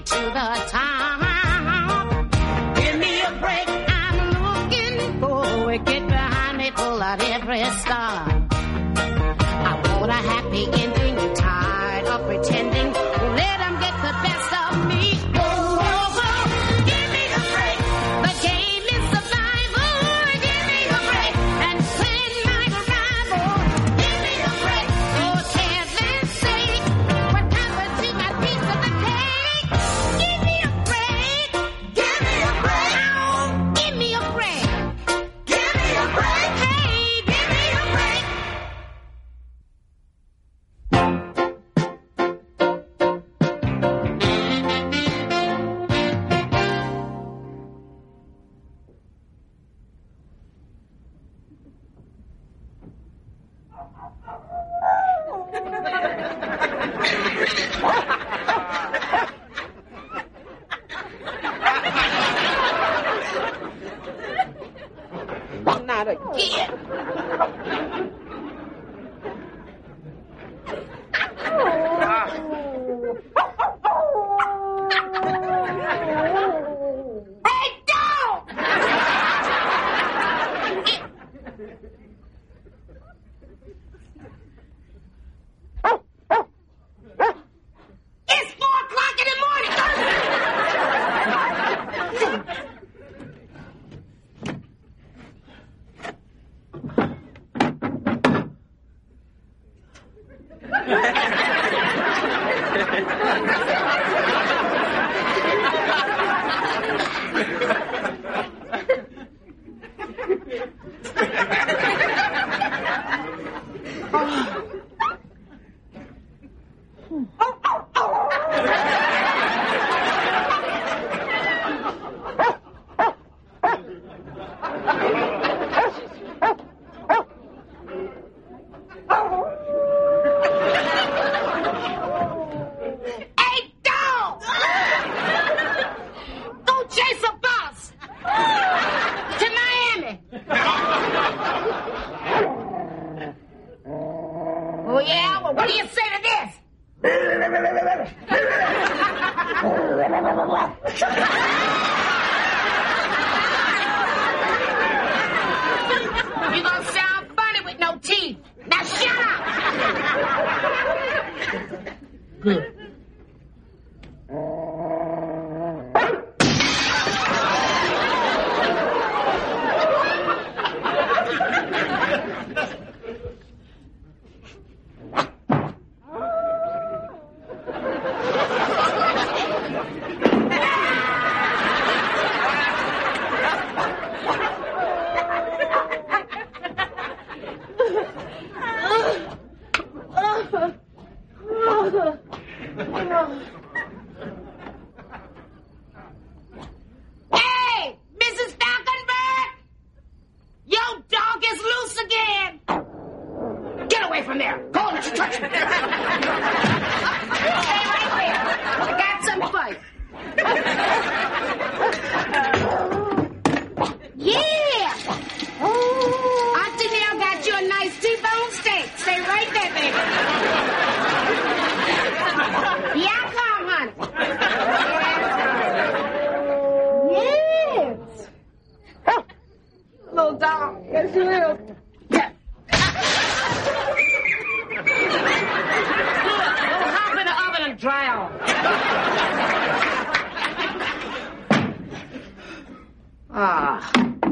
to the top. Give me a break, I'm looking for it. Get behind me, pull out every star. I want a happy ending, you're tired of pretending. Let them get the best of me. Give me a break, the game is survival. Give me a break, and plan my arrival. Give me a break, oh heaven's sake. What happened to my piece of the cake? Give me a break, give me a break. Oh, give me a break, give me a break. Hey, give me a break. Not again. Hey, dog! It's 4 o'clock in the morning. Hey, dog! Go chase a bus to Miami. Oh, yeah? Well, what do you say to this? You're gonna sound funny with no teeth. Now shut up! Good. Hey, Mrs. Falkenberg! Your dog is loose again! Get away from there! Go on, touch me! Stay right there! I got some for you. Yeah! Auntie Nell got you a nice T-bone steak. Stay right there, baby. Yeah, I come, honey. Yes. Little dog. Yes, you will. Yeah. Go hop in the oven and dry off. Ah.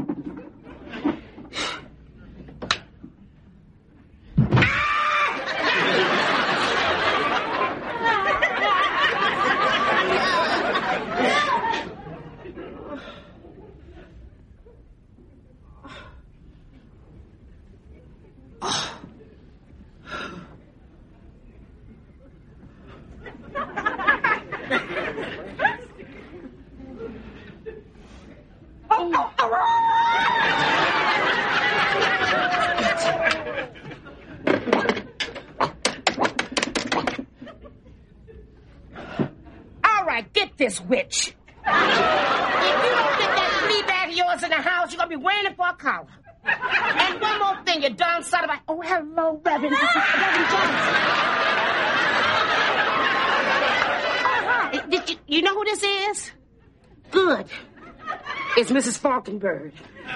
All right, get this witch. If you don't get that flea bag of yours in the house, you're going to be waiting for a collar. And one more thing, you darn son of a... Oh, hello, Reverend. Reverend Johnson. Oh, hi. Did you... You know who this is? Good. It's Mrs. Falkenberg.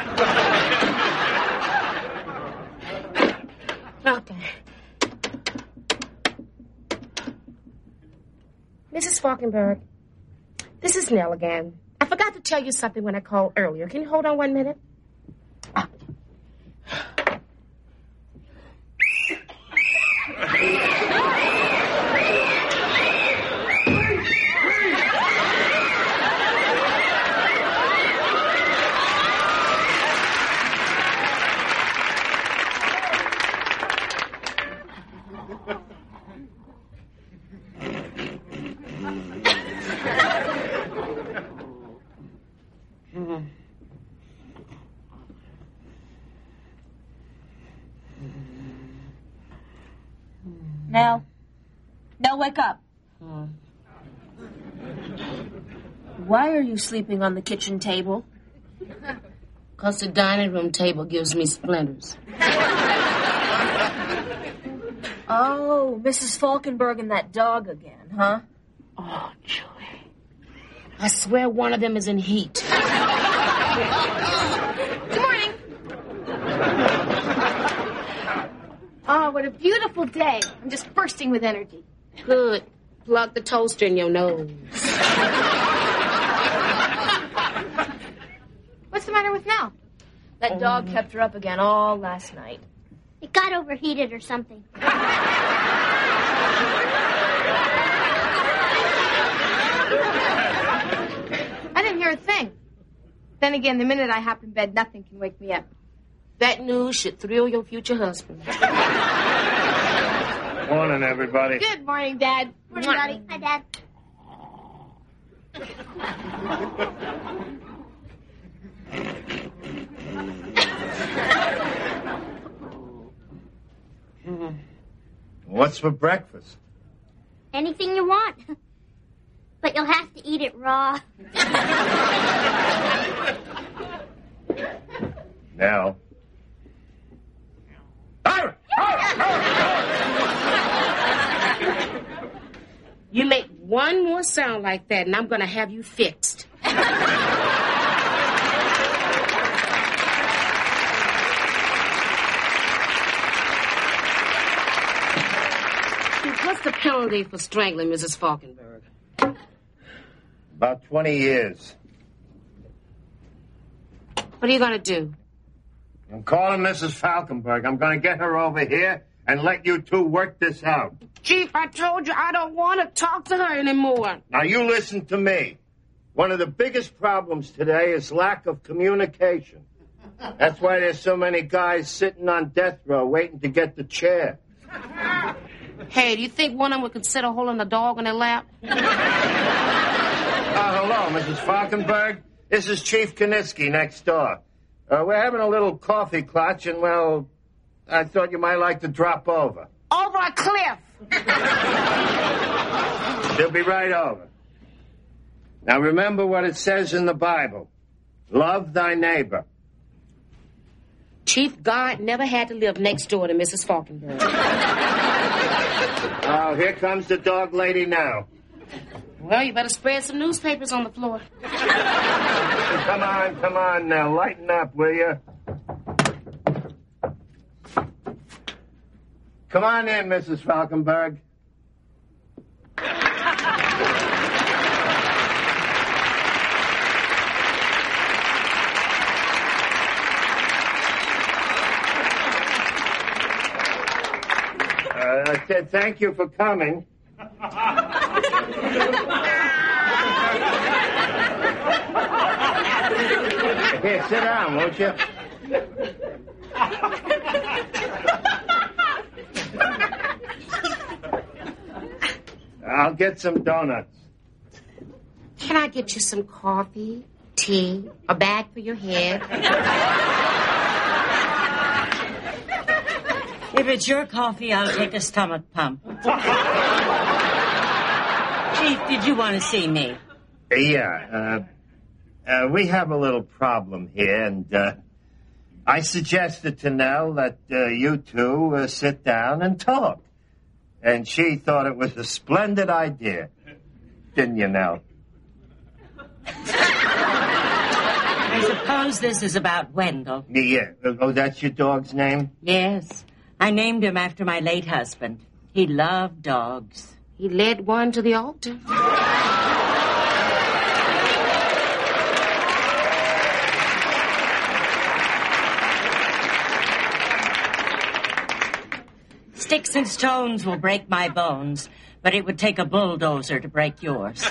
Okay. Mrs. Falkenberg, this is Nell again. I forgot to tell you something when I called earlier. Can you hold on 1 minute? Oh. Nell, wake up. Why are you sleeping on the kitchen table? Because the dining room table gives me splinters. Oh, Mrs. Falkenberg and that dog again, huh? Oh, Julie. I swear one of them is in heat. Good morning. Oh, what a beautiful day. I'm just bursting with energy. Good. Plug the toaster in your nose. What's the matter with Nell? That dog kept her up again all last night. It got overheated or something. I didn't hear a thing. Then again, the minute I hop in bed, nothing can wake me up. That news should thrill your future husband. Morning, everybody. Good morning, Dad. Morning, Daddy. Hi, Dad. What's for breakfast? Anything you want. But you'll have to eat it raw. Now. You make one more sound like that, and I'm going to have you fixed. What's the penalty for strangling Mrs. Falkenberg? About 20 years. What are you going to do? I'm calling Mrs. Falkenberg. I'm going to get her over here and let you two work this out. Chief, I told you I don't want to talk to her anymore. Now, you listen to me. One of the biggest problems today is lack of communication. That's why there's so many guys sitting on death row waiting to get the chair. Hey, do you think one of them would consider holding a dog on their lap? Hello, Mrs. Falkenberg. This is Chief Kaniski next door. We're having a little coffee clutch, and, well, I thought you might like to drop over. Over a cliff. She'll be right over. Now, remember what it says in the Bible. Love thy neighbor. Chief, God never had to live next door to Mrs. Falkenberg. Oh, here comes the dog lady now. Well, you better spread some newspapers on the floor. Come on now. Lighten up, will you? Come on in, Mrs. Falkenberg. I said thank you for coming. Here, sit down, won't you? I'll get some donuts. Can I get you some coffee, tea, a bag for your head? If it's your coffee, I'll take a stomach pump. Chief, did you want to see me? Yeah, we have a little problem here, and I suggested to Nell that you two sit down and talk. And she thought it was a splendid idea. Didn't you, Nell? I suppose this is about Wendell. Yeah. Oh, that's your dog's name? Yes. I named him after my late husband. He loved dogs. He led one to the altar. Sticks and stones will break my bones, but it would take a bulldozer to break yours.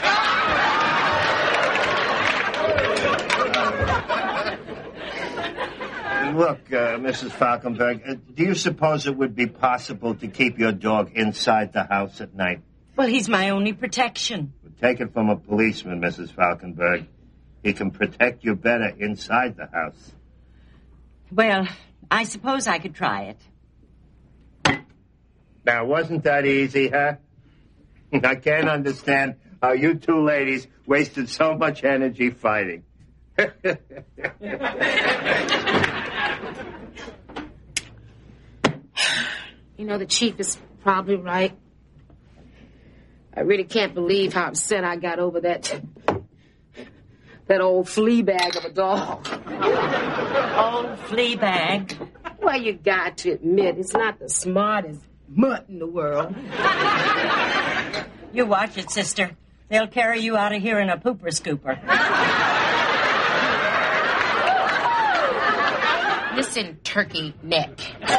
Look, Mrs. Falkenberg, do you suppose it would be possible to keep your dog inside the house at night? Well, he's my only protection. Take it from a policeman, Mrs. Falkenberg. He can protect you better inside the house. Well, I suppose I could try it. Now, wasn't that easy, huh? I can't understand how you two ladies wasted so much energy fighting. You know, the chief is probably right. I really can't believe how upset I got over that old flea bag of a dog. Old flea bag? Well, you got to admit, it's not the smartest mutt in the world. You watch it, sister. They'll carry you out of here in a pooper scooper. Listen, turkey neck.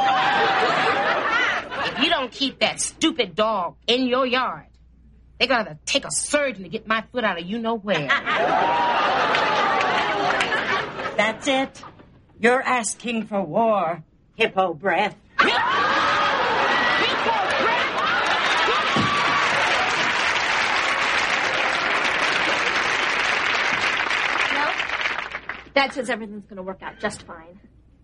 If you don't keep that stupid dog in your yard, they're going to take a surgeon to get my foot out of you-know-where. That's it. You're asking for war, hippo breath. Dad says everything's going to work out just fine.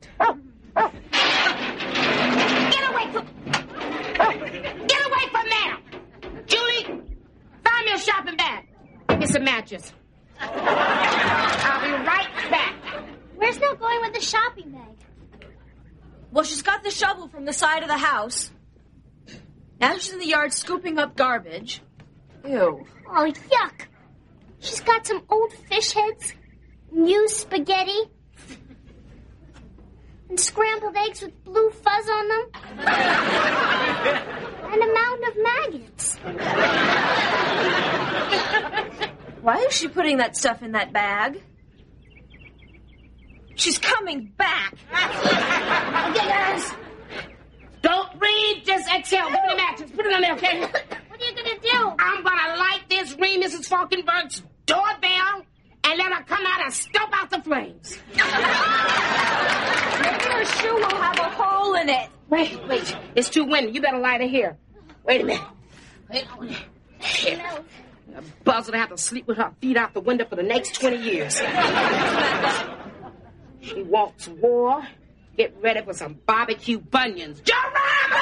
Get away from there! Julie, find me a shopping bag. Get some matches. I'll be right back. Where's Nell going with the shopping bag? Well, she's got the shovel from the side of the house. Now she's in the yard scooping up garbage. Ew. Oh, yuck. She's got some old fish heads, new spaghetti, and scrambled eggs with blue fuzz on them, and a mound of maggots. Why is she putting that stuff in that bag? She's coming back. Don't read, just exhale. Give me the matches. Put it on there, okay? What are you going to do? I'm going to light this ring Mrs. Falkenberg's doorbell and let her come out and stomp out the flames. Maybe her shoe will have a hole in it. Wait. It's too windy. You better light it here. Wait a minute. Here. A buzz will have to sleep with her feet out the window for the next 20 years. She wants war. Get ready for some barbecue bunions. Geronimo!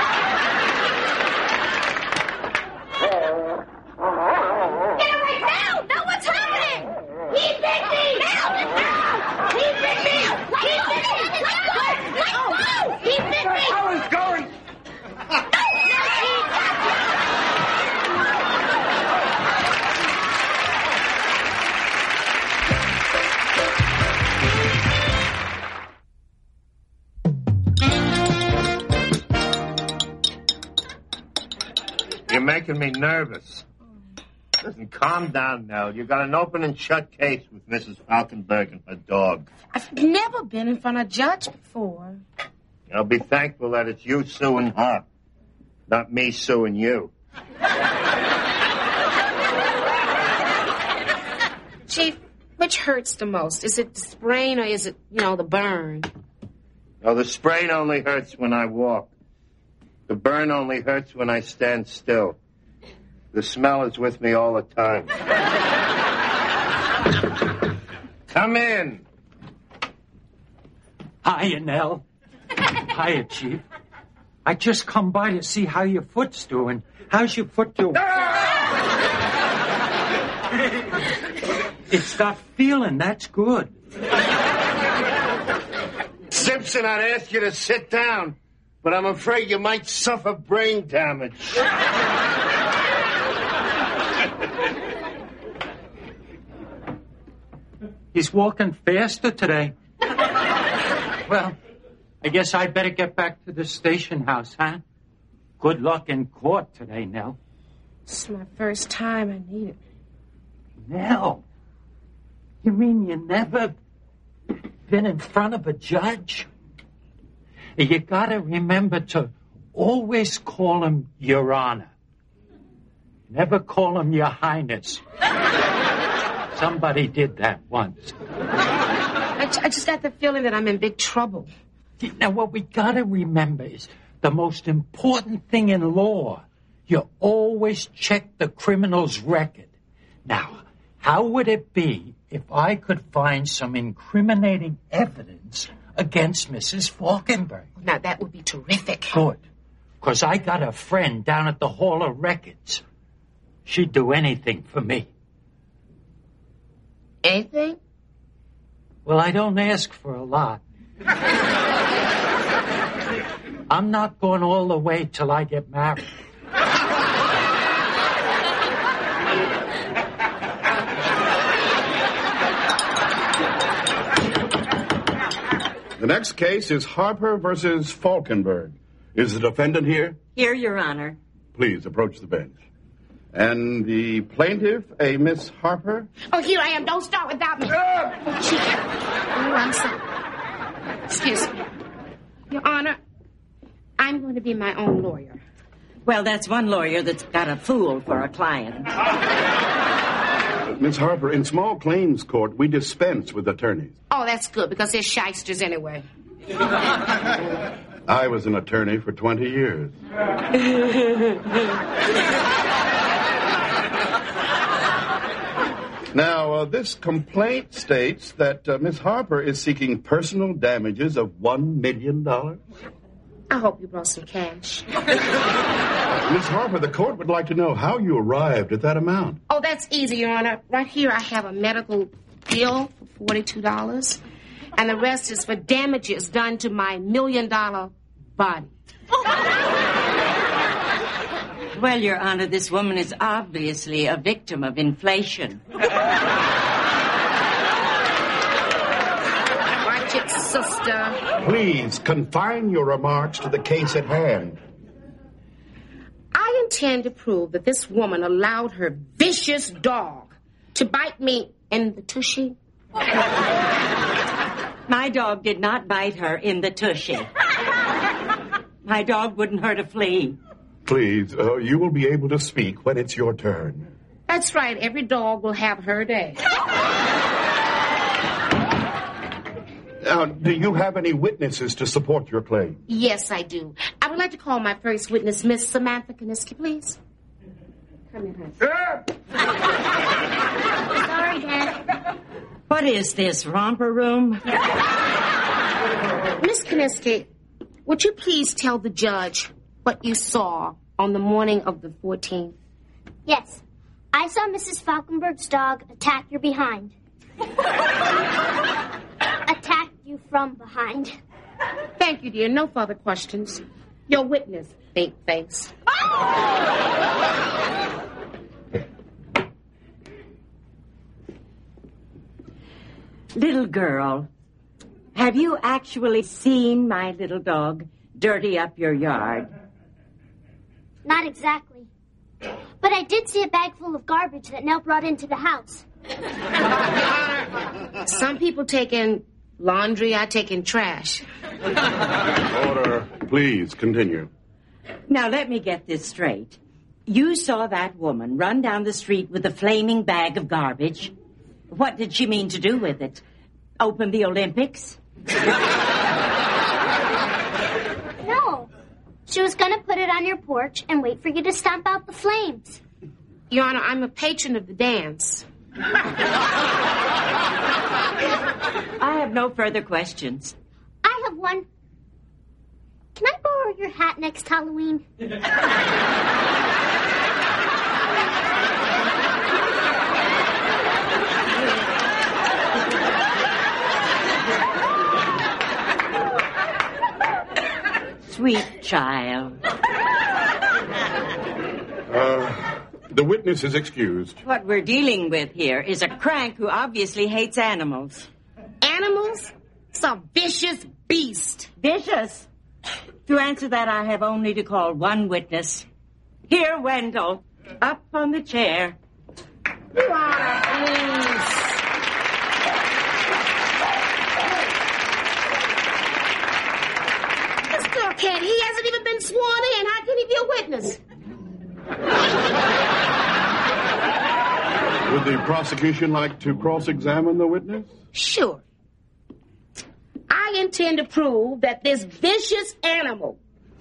Get away now! Now what's happening? He bit me! Now! He bit me! Let go! He bit me! I was going. You're making me nervous. Listen, calm down now. You got an open and shut case with Mrs. Falkenberg and her dog. I've never been in front of a judge before. I'll be thankful that it's you suing her, not me suing you. Chief, which hurts the most? Is it the sprain or is it, the burn? Oh, the sprain only hurts when I walk. The burn only hurts when I stand still. The smell is with me all the time. Come in. Hiya, Nell. Hiya, Chief. I just come by to see how your foot's doing. How's your foot doing? It's got feeling. That's good. Simpson, I'd ask you to sit down, but I'm afraid you might suffer brain damage. He's walking faster today. Well, I guess I better get back to the station house, huh? Good luck in court today, Nell. This is my first time. I need it. Nell? You mean you never been in front of a judge? You gotta remember to always call him Your Honor. Never call him Your Highness. Somebody did that once. I just got the feeling that I'm in big trouble. Now, what we gotta remember is the most important thing in law. You always check the criminal's record. Now, how would it be if I could find some incriminating evidence against Mrs. Falkenberg? Now, that would be terrific. Good. Because I got a friend down at the Hall of Records. She'd do anything for me. Anything? Well, I don't ask for a lot. I'm not going all the way till I get married. The next case is Harper versus Falkenberg. Is the defendant here? Here, Your Honor. Please approach the bench. And the plaintiff, a Miss Harper? Oh, here I am. Don't start without me. Oh, I'm sorry. Excuse me. Your Honor, I'm going to be my own lawyer. Well, that's one lawyer that's got a fool for a client. Miss Harper, in small claims court, we dispense with attorneys. Oh, that's good, because they're shysters anyway. I was an attorney for 20 years. Now, this complaint states that Miss Harper is seeking personal damages of $1 million. I hope you brought some cash. Miss Harper, the court would like to know how you arrived at that amount. Oh, that's easy, Your Honor. Right here I have a medical bill for $42, and the rest is for damages done to my $1 million body. Well, Your Honor, this woman is obviously a victim of inflation. Watch it, sister. Please confine your remarks to the case at hand. I intend to prove that this woman allowed her vicious dog to bite me in the tushy. My dog did not bite her in the tushy. My dog wouldn't hurt a flea. Please, you will be able to speak when it's your turn. That's right. Every dog will have her day. Do you have any witnesses to support your claim? Yes, I do. I would like to call my first witness, Miss Samantha Kaniski, please. Come in, honey. Sorry, Dad. What is this, romper room? Miss Kaniski, would you please tell the judge what you saw on the morning of the 14th? Yes. I saw Mrs. Falkenberg's dog attack your behind. Attack you from behind. Thank you, dear. No further questions. Your witness, big face. Little girl, have you actually seen my little dog dirty up your yard? Not exactly. But I did see a bag full of garbage that Nell brought into the house. Some people take in laundry, I take in trash. Order. Please, continue. Now, let me get this straight. You saw that woman run down the street with a flaming bag of garbage. What did she mean to do with it? Open the Olympics? No. She was going to put it on your porch and wait for you to stomp out the flames. Your Honor, I'm a patron of the dance. I have no further questions. I have one. Can I borrow your hat next Halloween? Sweet child. The witness is excused. What we're dealing with here is a crank who obviously hates animals. Animals? It's a vicious beast. Vicious? To answer that, I have only to call one witness. Here, Wendell. Up on the chair. Your Honor, please. This girl can't. He hasn't even been sworn in. How can he be a witness? Would the prosecution like to cross-examine the witness? Sure. I intend to prove that this vicious animal...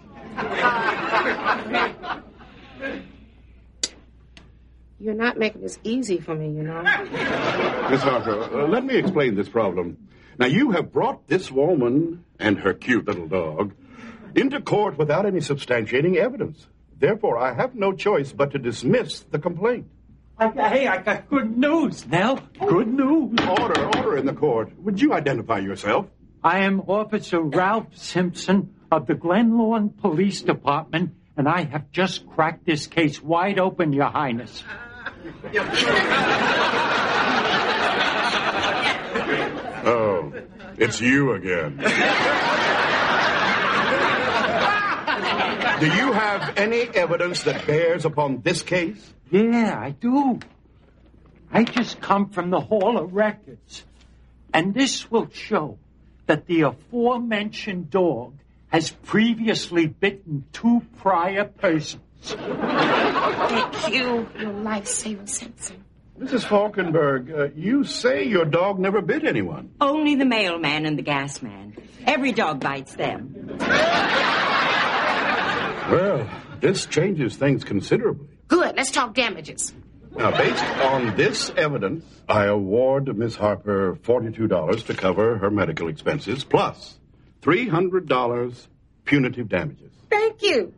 You're not making this easy for me, you know. Miss Harper, let me explain this problem. Now, you have brought this woman and her cute little dog into court without any substantiating evidence. Therefore, I have no choice but to dismiss the complaint. Hey, I got good news, Nell. Good news. Order in the court. Would you identify yourself? I am Officer Ralph Simpson of the Glen Lawn Police Department, and I have just cracked this case wide open, Your Highness. Oh, it's you again. Do you have any evidence that bears upon this case? Yeah, I do. I just come from the Hall of Records, and this will show that the aforementioned dog has previously bitten 2 prior persons. Thank you, your lifesaver, Simpson. Mrs. Falkenberg, you say your dog never bit anyone. Only the mailman and the gas man. Every dog bites them. Well, this changes things considerably. Good, let's talk damages. Now, based on this evidence, I award Miss Harper $42 to cover her medical expenses, plus $300 punitive damages. Thank you.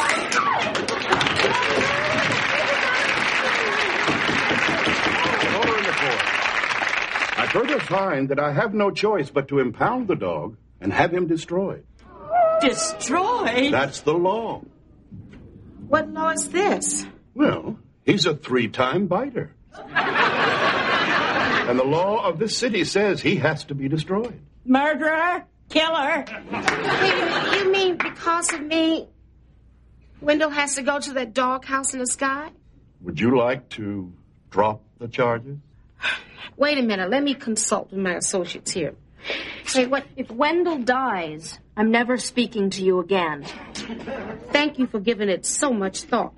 Order in the court. I further find that I have no choice but to impound the dog and have him destroyed. Destroyed? That's the law. What law is this? Well, he's a 3-time biter. And the law of this city says he has to be destroyed. Murderer? Killer? You mean because of me, Wendell has to go to that doghouse in the sky? Would you like to drop the charges? Wait a minute, let me consult with my associates here. Hey, what if Wendell dies? I'm never speaking to you again. Thank you for giving it so much thought.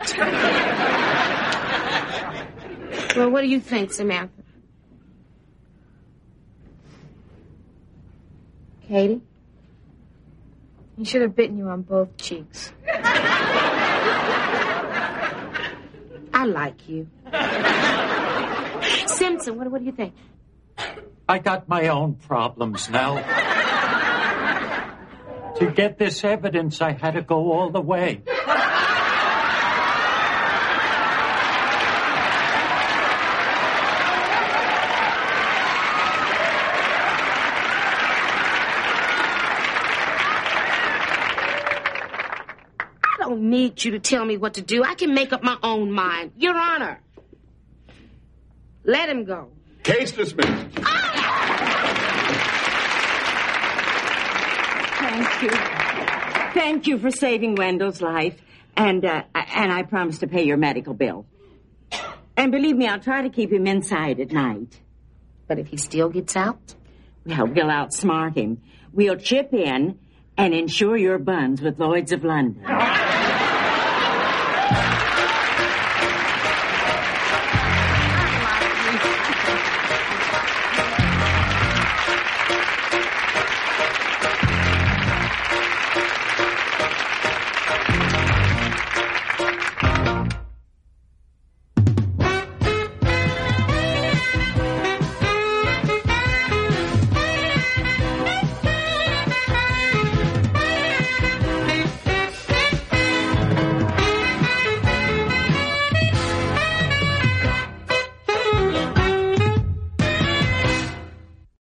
Well, what do you think, Samantha? Katie? He should have bitten you on both cheeks. I like you. Simpson, what do you think? I got my own problems now. To get this evidence, I had to go all the way. I don't need you to tell me what to do. I can make up my own mind. Your Honor, let him go. Case dismissed. Thank you. Thank you for saving Wendell's life. And I promise to pay your medical bill. And believe me, I'll try to keep him inside at night. But if he still gets out? Well, we'll outsmart him. We'll chip in and insure your buns with Lloyd's of London.